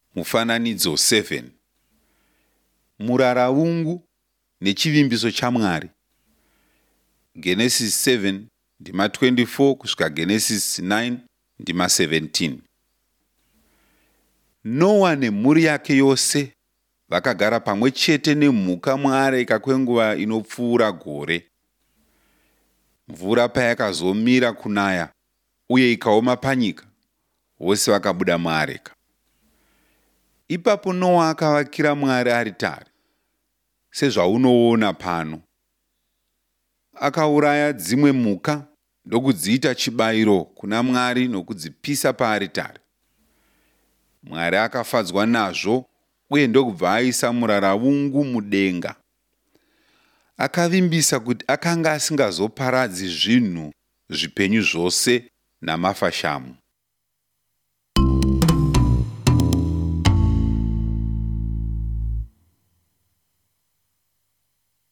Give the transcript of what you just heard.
Mufananidzo 7. Muraravungu nechivimbiso chaMwari. Genesis 7 ndima 24 kusvika Genesis 9 ndima 17. Noa nemhuri yake yose vakagara pamwe chete nemhuka muareka kwenguva inopfuura gore. Mvura payakazomira kunaya uye ikaoma panyika, vose vakabuda muareka. Ipapo Noa akavakira Mwari aritari, sezvaunoona pano. Akauraya dzimwe mhuka ndokudziita chibayiro kuna Mwari nokudzipisa paaritari. Mwari akafadzwa nazvo uye ndokubva aisa muraravungu mudenga. Akavimbisa kuti akanga asingazoparadzi zvinhu zvipenyu zvose namafashamu.